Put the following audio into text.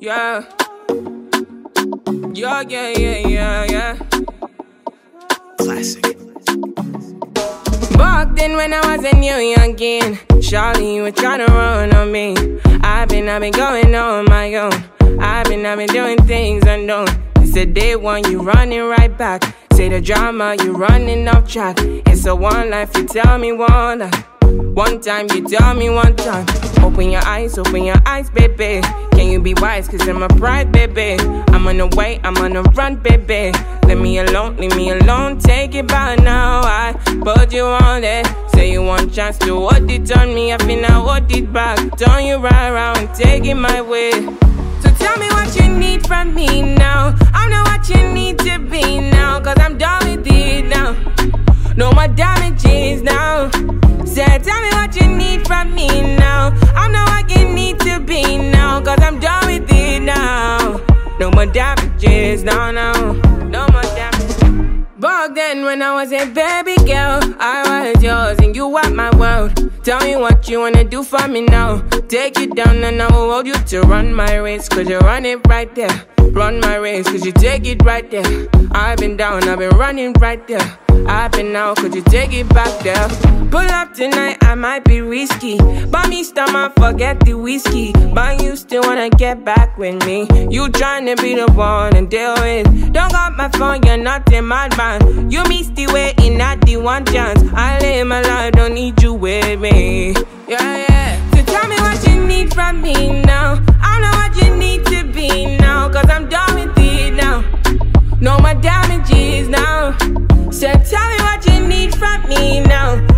Yeah. Yeah. Classic. Back then when I was a new youngin', Charlie, you were tryna run on me. I've been going on my own. I've been doing things unknown. It's the day one, you running right back. Say the drama, you running off track. It's a one life, you tell me one life. One time, you tell me one time. Open your eyes, baby. Can you be wise, cause I'm a pride, baby. I'm on the way, I'm on the run, baby. Leave me alone, take it by now. I put you on it. Say you want chance to hold it on me, I feel I hold it back. Turn you right around, take it my way. So tell me what you need from me now. I know what you need to be now, cause I'm done with it now. No more damages now. Say, tell me what you need from me now. I know what you need to be now, cause I'm done with it now. No more damages, no more damages. Back then when I was a baby girl, I was yours and you were my world. Tell me what you wanna do for me now. Take it down and I will hold you to run my race, cause you run it right there. Run my race, cause you take it right there. I've been down, I've been running right there. I've been out, could you take it back there? Pull up tonight, I might be risky. Buy me stomach, forget the whiskey. But you still wanna get back with me. You tryna be the one and deal with. Don't got my phone, you're not a madman. You missed the way in at the one chance. I live my life, don't need you with me. Yeah. So tell me what you need from me now. I know what you need to be now, cause I'm done with it now. No more damages now. So tell me what you need from me now.